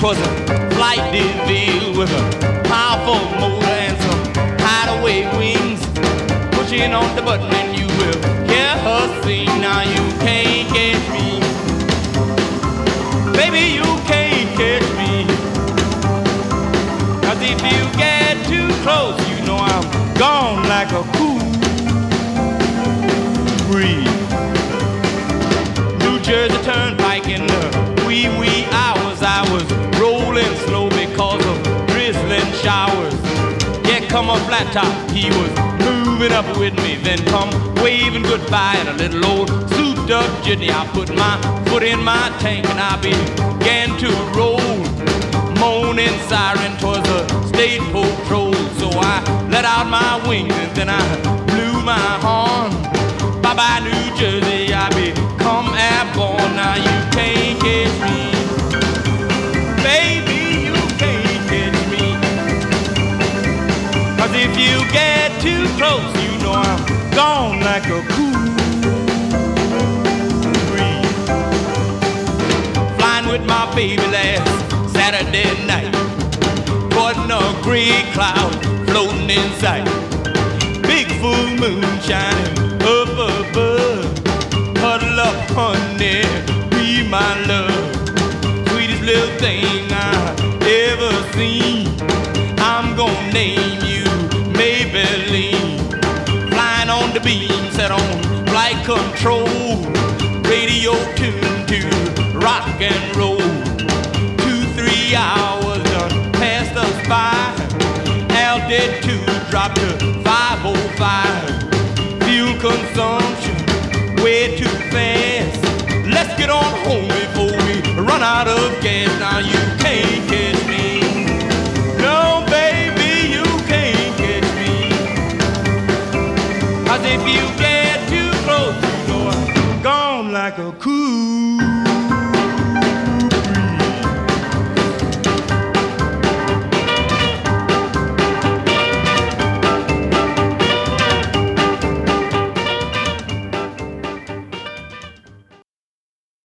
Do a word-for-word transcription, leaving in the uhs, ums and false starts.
'twas a flight DeVille with a powerful motor and some hideaway wings. Pushing on the button and you will hear her sing. Now you can't catch me, baby, you can't catch me. 'Cause if you get too close, you know I'm gone like a cool breeze. New Jersey Turnpike in the wee wee hours, I was rolling slow because of drizzling showers. Yeah, come on flat top, he was moving up with me, then come waving goodbye in a little old souped up jitney. I put my foot in my tank and I began to roll. Moaning siren, 'twas a state patrol. So I let out my wings and then I blew my horn. Bye-bye New Jersey, I become airborne. Now you can't catch me, baby, you can't catch me. 'Cause if you get too close, you know I'm gone like a cool breeze. Flying with my baby last Saturday night, wasn't a gray cloud floating in sight. Big full moon shining up above. Huddle up, honey, be my love. Sweetest little thing I ever seen. I'm gonna name you Maybelline. Flying on the beam, set on flight control. Radio tuned to rock and roll. Three hours done passed us by. Altitude dropped to five oh five. Fuel consumption way too fast. Let's get on home before we run out of gas. Now you can't catch me, no baby, you can't catch me. 'Cause if you get too close, you know I'm gone like a cool